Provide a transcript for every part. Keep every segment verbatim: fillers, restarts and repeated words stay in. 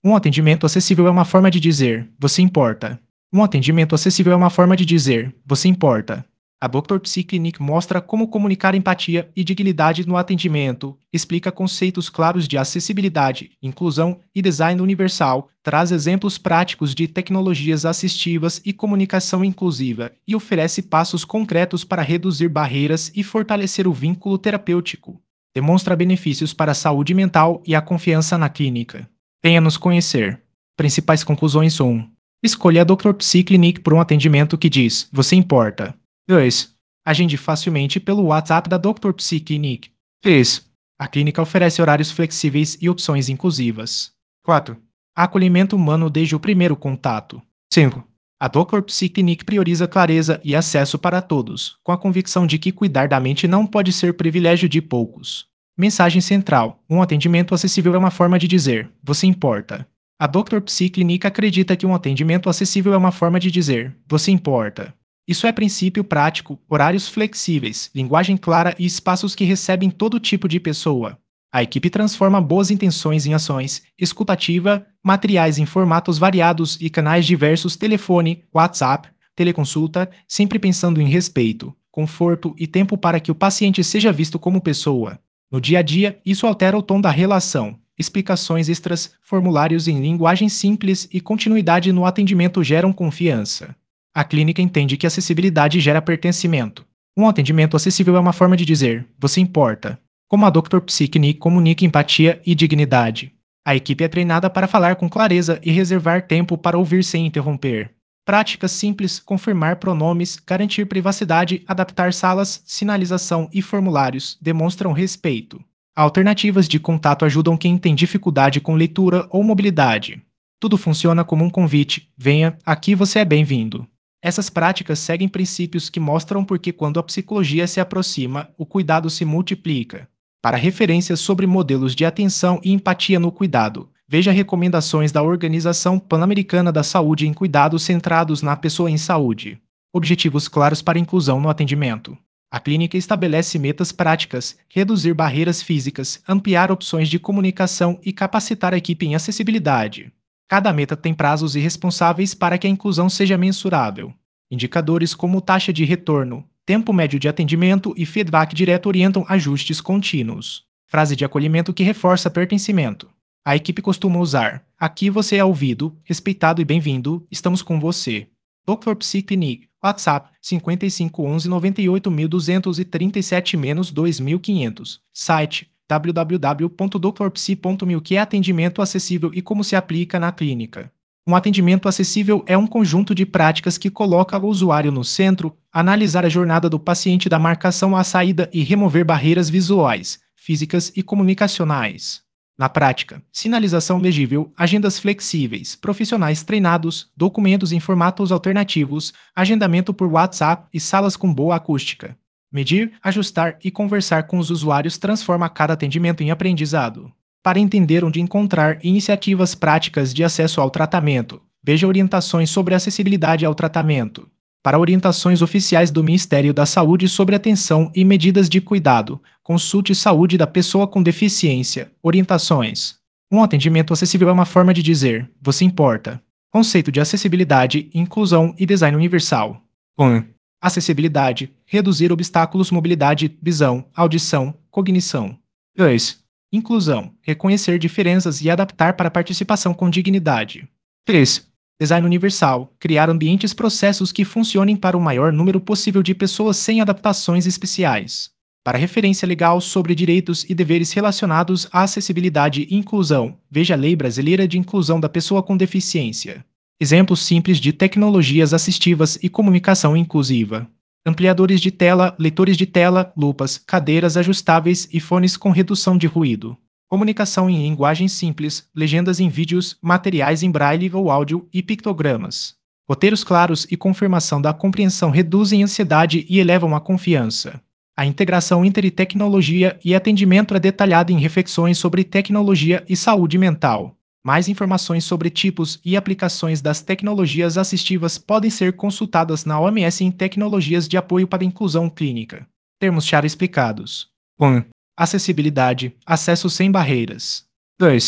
Um atendimento acessível é uma forma de dizer, você importa. Um atendimento acessível é uma forma de dizer, você importa. A doutor Psi Clinic mostra como comunicar empatia e dignidade no atendimento, explica conceitos claros de acessibilidade, inclusão e design universal, traz exemplos práticos de tecnologias assistivas e comunicação inclusiva e oferece passos concretos para reduzir barreiras e fortalecer o vínculo terapêutico. Demonstra benefícios para a saúde mental e a confiança na clínica. Venha nos conhecer. Principais conclusões um. Escolha a doutor Psi Clinic por um atendimento que diz, você importa. dois. Agende facilmente pelo WhatsApp da doutor Psi Clinic. três. A clínica oferece horários flexíveis e opções inclusivas. quatro. Acolhimento humano desde o primeiro contato. cinco. A doutor Psi Clinic prioriza clareza e acesso para todos, com a convicção de que cuidar da mente não pode ser privilégio de poucos. Mensagem central: um atendimento acessível é uma forma de dizer, você importa. A doutor Psi Clinic acredita que um atendimento acessível é uma forma de dizer, você importa. Isso é princípio prático, horários flexíveis, linguagem clara e espaços que recebem todo tipo de pessoa. A equipe transforma boas intenções em ações, escuta ativa, materiais em formatos variados e canais diversos, telefone, WhatsApp, teleconsulta, sempre pensando em respeito, conforto e tempo para que o paciente seja visto como pessoa. No dia a dia, isso altera o tom da relação. Explicações extras, formulários em linguagem simples e continuidade no atendimento geram confiança. A clínica entende que acessibilidade gera pertencimento. Um atendimento acessível é uma forma de dizer, você importa. Como a doutor Psi Clinic comunica empatia e dignidade. A equipe é treinada para falar com clareza e reservar tempo para ouvir sem interromper. Práticas simples, confirmar pronomes, garantir privacidade, adaptar salas, sinalização e formulários demonstram respeito. Alternativas de contato ajudam quem tem dificuldade com leitura ou mobilidade. Tudo funciona como um convite, venha, aqui você é bem-vindo. Essas práticas seguem princípios que mostram por que quando a psicologia se aproxima, o cuidado se multiplica. Para referências sobre modelos de atenção e empatia no cuidado, veja recomendações da Organização Pan-Americana da Saúde em cuidados centrados na pessoa em saúde. Objetivos claros para inclusão no atendimento. A clínica estabelece metas práticas, reduzir barreiras físicas, ampliar opções de comunicação e capacitar a equipe em acessibilidade. Cada meta tem prazos e responsáveis para que a inclusão seja mensurável. Indicadores como taxa de retorno, tempo médio de atendimento e feedback direto orientam ajustes contínuos. Frase de acolhimento que reforça pertencimento. A equipe costuma usar: aqui você é ouvido, respeitado e bem-vindo, estamos com você. doutor Psi Clinic, WhatsApp cinco cinco um um nove oito dois três sete dois mil e quinhentos. Site w w w ponto doutor psi ponto m e o que é atendimento acessível e como se aplica na clínica. Um atendimento acessível é um conjunto de práticas que coloca o usuário no centro, analisar a jornada do paciente da marcação à saída e remover barreiras visuais, físicas e comunicacionais. Na prática, sinalização legível, agendas flexíveis, profissionais treinados, documentos em formatos alternativos, agendamento por WhatsApp e salas com boa acústica. Medir, ajustar e conversar com os usuários transforma cada atendimento em aprendizado. Para entender onde encontrar iniciativas práticas de acesso ao tratamento, veja orientações sobre acessibilidade ao tratamento. Para orientações oficiais do Ministério da Saúde sobre atenção e medidas de cuidado, consulte Saúde da Pessoa com Deficiência. Orientações. Um atendimento acessível é uma forma de dizer, você importa. Conceito de acessibilidade, inclusão e design universal. um. Acessibilidade, reduzir obstáculos, mobilidade, visão, audição, cognição. dois. Inclusão, reconhecer diferenças e adaptar para a participação com dignidade. três. Design universal, criar ambientes processos que funcionem para o maior número possível de pessoas sem adaptações especiais. Para referência legal sobre direitos e deveres relacionados à acessibilidade e inclusão, veja a Lei Brasileira de Inclusão da Pessoa com Deficiência. Exemplos simples de tecnologias assistivas e comunicação inclusiva. Ampliadores de tela, leitores de tela, lupas, cadeiras ajustáveis e fones com redução de ruído. Comunicação em linguagem simples, legendas em vídeos, materiais em braille ou áudio e pictogramas. Roteiros claros e confirmação da compreensão reduzem a ansiedade e elevam a confiança. A integração entre tecnologia e atendimento é detalhada em reflexões sobre tecnologia e saúde mental. Mais informações sobre tipos e aplicações das tecnologias assistivas podem ser consultadas na O M S em Tecnologias de Apoio para a Inclusão Clínica. Termos-chave explicados. um. Acessibilidade, acesso sem barreiras. dois.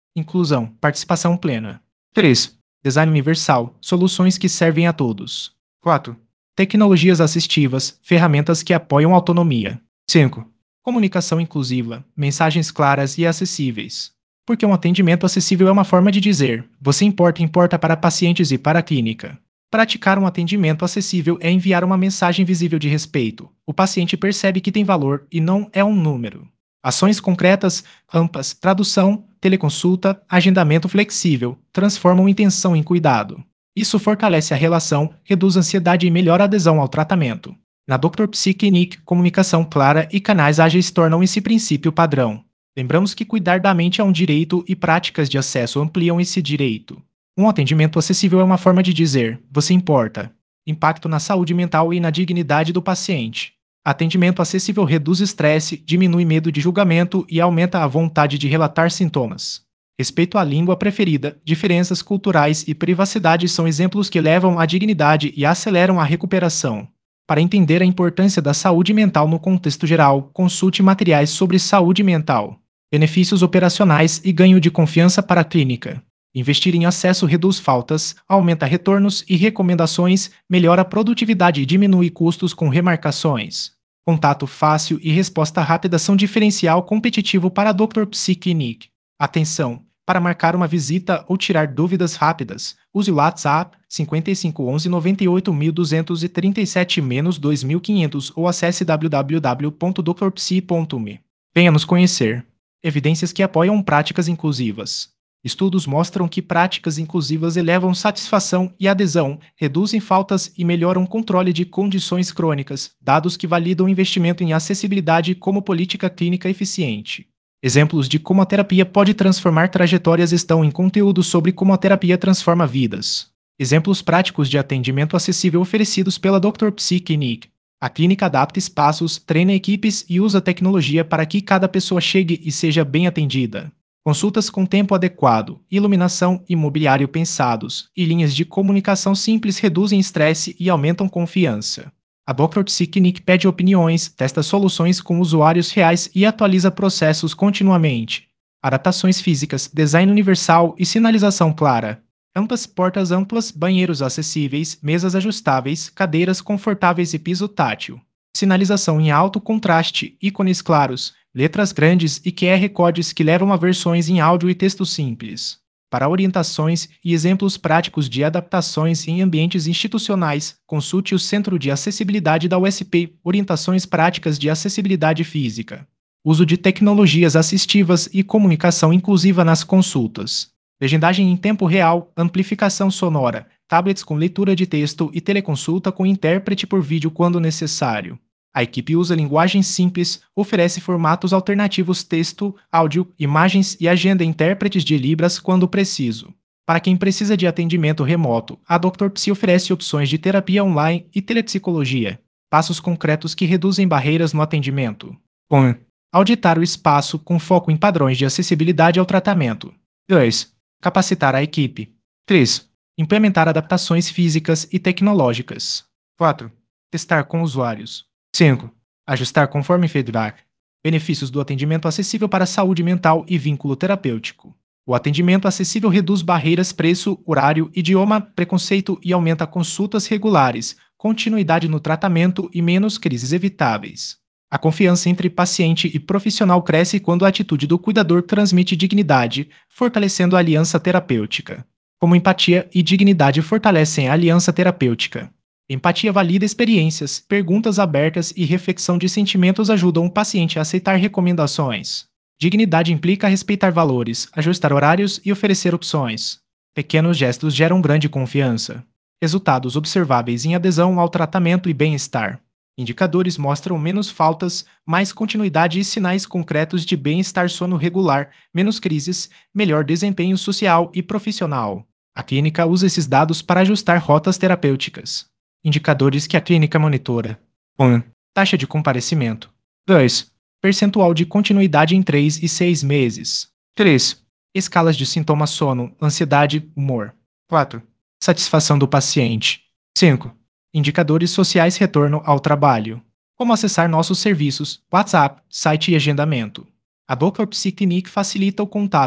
Inclusão, participação plena. três. Design universal, soluções que servem a todos. quatro. Tecnologias assistivas, ferramentas que apoiam a autonomia. cinco. Comunicação inclusiva, mensagens claras e acessíveis. Porque um atendimento acessível é uma forma de dizer: você importa, importa para pacientes e para a clínica. Praticar um atendimento acessível é enviar uma mensagem visível de respeito. O paciente percebe que tem valor e não é um número. Ações concretas, rampas, tradução, teleconsulta, agendamento flexível, transformam intenção em cuidado. Isso fortalece a relação, reduz a ansiedade e melhora a adesão ao tratamento. Na doutor Psi Clinic, comunicação clara e canais ágeis tornam esse princípio padrão. Lembramos que cuidar da mente é um direito e práticas de acesso ampliam esse direito. Um atendimento acessível é uma forma de dizer: você importa. Impacto na saúde mental e na dignidade do paciente. Atendimento acessível reduz estresse, diminui medo de julgamento e aumenta a vontade de relatar sintomas. Respeito à língua preferida, diferenças culturais e privacidade são exemplos que levam à dignidade e aceleram a recuperação. Para entender a importância da saúde mental no contexto geral, consulte materiais sobre saúde mental. Benefícios operacionais e ganho de confiança para a clínica. Investir em acesso reduz faltas, aumenta retornos e recomendações, melhora a produtividade e diminui custos com remarcações. Contato fácil e resposta rápida são diferencial competitivo para a doutor Psi Clinic. Atenção! Para marcar uma visita ou tirar dúvidas rápidas, use o WhatsApp cinco cinco um um nove oito dois três sete dois mil e quinhentos ou acesse w w w ponto doutor psi ponto me. Venha nos conhecer. Evidências que apoiam práticas inclusivas. Estudos mostram que práticas inclusivas elevam satisfação e adesão, reduzem faltas e melhoram o controle de condições crônicas, dados que validam o investimento em acessibilidade como política clínica eficiente. Exemplos de como a terapia pode transformar trajetórias estão em conteúdo sobre como a terapia transforma vidas. Exemplos práticos de atendimento acessível oferecidos pela doutor Psi Clinic. A clínica adapta espaços, treina equipes e usa tecnologia para que cada pessoa chegue e seja bem atendida. Consultas com tempo adequado, iluminação e mobiliário pensados, e linhas de comunicação simples reduzem estresse e aumentam confiança. A doutor Psi Clinic pede opiniões, testa soluções com usuários reais e atualiza processos continuamente. Adaptações físicas, design universal e sinalização clara. Amplas portas amplas, banheiros acessíveis, mesas ajustáveis, cadeiras confortáveis e piso tátil. Sinalização em alto contraste, ícones claros, letras grandes e Q R codes que levam a versões em áudio e texto simples. Para orientações e exemplos práticos de adaptações em ambientes institucionais, consulte o Centro de Acessibilidade da U S P, Orientações Práticas de Acessibilidade Física. Uso de tecnologias assistivas e comunicação inclusiva nas consultas. Legendagem em tempo real, amplificação sonora, tablets com leitura de texto e teleconsulta com intérprete por vídeo quando necessário. A equipe usa linguagem simples, oferece formatos alternativos texto, áudio, imagens e agenda intérpretes de Libras quando preciso. Para quem precisa de atendimento remoto, a doutor Psi oferece opções de terapia online e telepsicologia. Passos concretos que reduzem barreiras no atendimento. um. Auditar o espaço com foco em padrões de acessibilidade ao tratamento. dois. Capacitar a equipe. três. Implementar adaptações físicas e tecnológicas. quatro. Testar com usuários. cinco. Ajustar conforme feedback. Benefícios do atendimento acessível para a saúde mental e vínculo terapêutico. O atendimento acessível reduz barreiras, preço, horário, idioma, preconceito e aumenta consultas regulares, continuidade no tratamento e menos crises evitáveis. A confiança entre paciente e profissional cresce quando a atitude do cuidador transmite dignidade, fortalecendo a aliança terapêutica. Como empatia e dignidade fortalecem a aliança terapêutica. Empatia valida experiências, perguntas abertas e reflexão de sentimentos ajudam o paciente a aceitar recomendações. Dignidade implica respeitar valores, ajustar horários e oferecer opções. Pequenos gestos geram grande confiança. Resultados observáveis em adesão ao tratamento e bem-estar. Indicadores mostram menos faltas, mais continuidade e sinais concretos de bem-estar, sono regular, menos crises, melhor desempenho social e profissional. A clínica usa esses dados para ajustar rotas terapêuticas. Indicadores que a clínica monitora. um. Taxa de comparecimento. dois. Percentual de continuidade em três e seis meses. três. Escalas de sintomas sono, ansiedade, humor. quatro. Satisfação do paciente. cinco. Indicadores sociais retorno ao trabalho. Como acessar nossos serviços, WhatsApp, site e agendamento. A doutor Psi Clinic facilita o contato.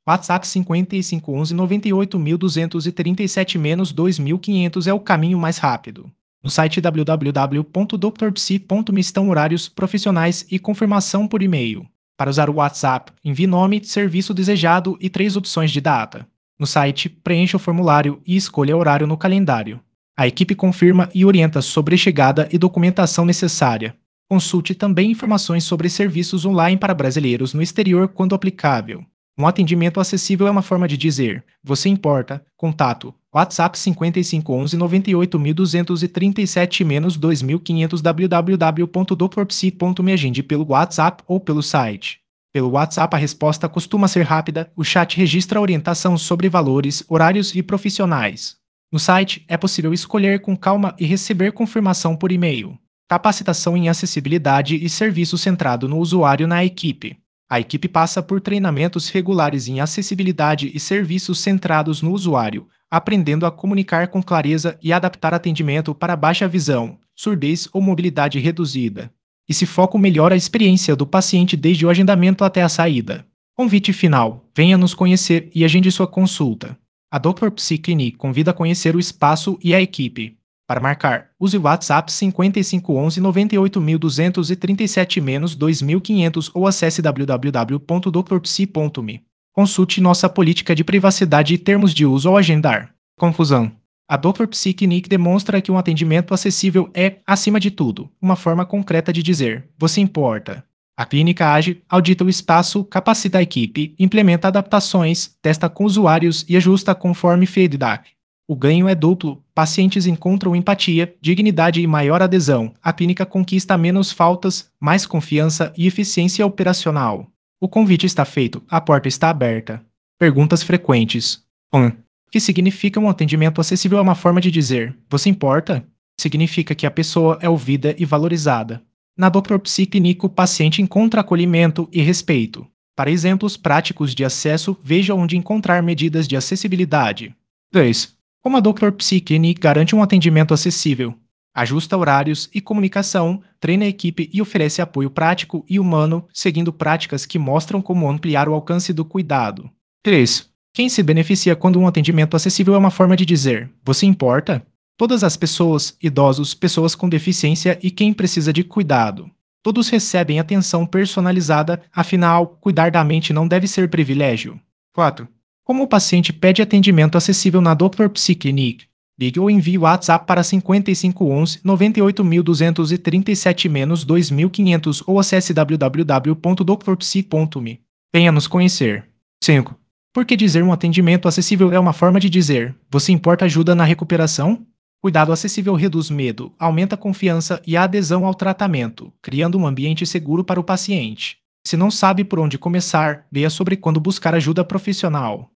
WhatsApp cinquenta e cinco onze noventa e oito mil duzentos e trinta e sete dois mil e quinhentos é o caminho mais rápido. No site w w w ponto doutor psi ponto me estão horários profissionais e confirmação por e-mail. Para usar o WhatsApp, envie nome, serviço desejado e três opções de data. No site, preencha o formulário e escolha horário no calendário. A equipe confirma e orienta sobre chegada e documentação necessária. Consulte também informações sobre serviços online para brasileiros no exterior quando aplicável. Um atendimento acessível é uma forma de dizer: você importa. Contato: WhatsApp cinquenta e cinco onze noventa e oito mil duzentos e trinta e sete dois mil e quinhentos w w w ponto doutor psi ponto me agende pelo WhatsApp ou pelo site. Pelo WhatsApp a resposta costuma ser rápida, o chat registra orientação sobre valores, horários e profissionais. No site, é possível escolher com calma e receber confirmação por e-mail. Capacitação em acessibilidade e serviço centrado no usuário na equipe. A equipe passa por treinamentos regulares em acessibilidade e serviços centrados no usuário, aprendendo a comunicar com clareza e adaptar atendimento para baixa visão, surdez ou mobilidade reduzida. Esse foco melhora a experiência do paciente desde o agendamento até a saída. Convite final: venha nos conhecer e agende sua consulta. A doutor Psi Clinic convida a conhecer o espaço e a equipe. Para marcar, use o WhatsApp cinquenta e cinco onze noventa e oito mil duzentos e trinta e sete dois mil e quinhentos ou acesse w w w ponto doutor psi ponto me. Consulte nossa política de privacidade e termos de uso ao agendar. Confusão. A doutor Psi Clinic demonstra que um atendimento acessível é, acima de tudo, uma forma concreta de dizer: você importa. A clínica age, audita o espaço, capacita a equipe, implementa adaptações, testa com usuários e ajusta conforme feedback. O ganho é duplo: pacientes encontram empatia, dignidade e maior adesão. A clínica conquista menos faltas, mais confiança e eficiência operacional. O convite está feito, a porta está aberta. Perguntas frequentes. um. O que significa um atendimento acessível é uma forma de dizer: você importa? Significa que a pessoa é ouvida e valorizada. Na doutor Psi Clinic, o paciente encontra acolhimento e respeito. Para exemplos práticos de acesso, veja onde encontrar medidas de acessibilidade. dois. Como a doutor Psi Clinic garante um atendimento acessível? Ajusta horários e comunicação, treina a equipe e oferece apoio prático e humano, seguindo práticas que mostram como ampliar o alcance do cuidado. três. Quem se beneficia quando um atendimento acessível é uma forma de dizer: você importa? Todas as pessoas, idosos, pessoas com deficiência e quem precisa de cuidado. Todos recebem atenção personalizada, afinal, cuidar da mente não deve ser privilégio. quatro. Como o paciente pede atendimento acessível na doutor Psi Clinic? Ligue ou envie o WhatsApp para cinquenta e cinco onze noventa e oito mil duzentos e trinta e sete dois mil e quinhentos ou acesse w w w ponto doutor psi ponto me. Venha nos conhecer. cinco. Por que dizer um atendimento acessível é uma forma de dizer: você importa ajuda na recuperação? Cuidado acessível reduz medo, aumenta a confiança e a adesão ao tratamento, criando um ambiente seguro para o paciente. Se não sabe por onde começar, leia sobre quando buscar ajuda profissional.